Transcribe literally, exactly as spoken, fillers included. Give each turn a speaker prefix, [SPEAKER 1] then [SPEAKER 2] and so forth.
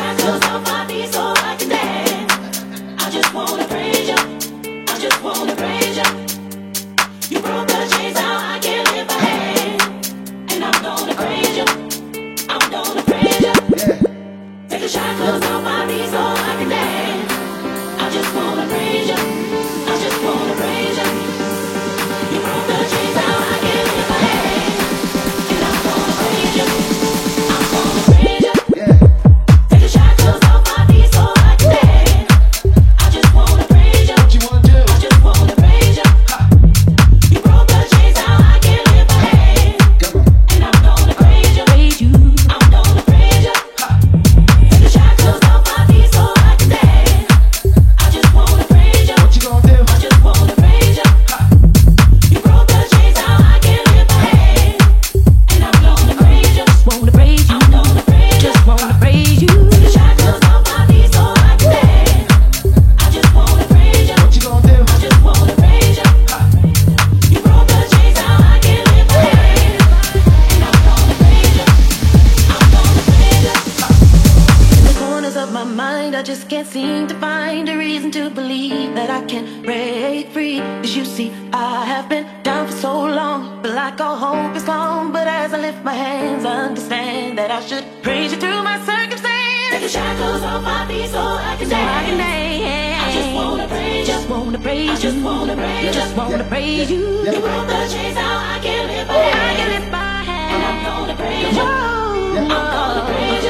[SPEAKER 1] shackles off my feet so I can dance. I just wanna praise you. I just wanna praise you. You broke the chains, now I can lift my hand. And I'm gonna praise you. I'm gonna praise you. Take the shackles off my feet so I can dance. I just wanna praise you. I just wanna praise you. You broke the chains, now I can lift my hand. And I'm gonna praise you. I'm gonna praise you. Take the shackles off my feet so I can dance. I just wanna praise you. What you wanna do? I just wanna praise you. You broke the chains, now I can lift my hand. And I'm gonna praise you. Praise you. I'm gonna praise you. Take the shackles off my feet so I can dance. I just wanna praise you. What you gonna do? I just wanna praise you. You broke the chains, now I can lift my hand. And I'm gonna praise you. Just wanna praise you. I'm gonna praise you. Just wanna praise you. Take the shackles off my feet so I can dance. I just wanna praise you. What you gonna do? I just wanna praise you. You broke the chains, now I can lift my hand. And I'm gonna praise you. I'm gonna praise you. In the corners of my mind, I just can't seem to find a reason to believe that I can break free. Cause you see, I have been down for so long, but like all hope is gone. But as I lift my hands, I understand that I should praise you through my circumstance. Take the shackles off my feet so I can dance. I can dance. I just wanna praise you. Just wanna praise you. Just wanna praise you. Just wanna praise you. You broke the chains, now I can lift my hand. I can lift my hand. And I'm gonna praise you. I'm gonna praise you.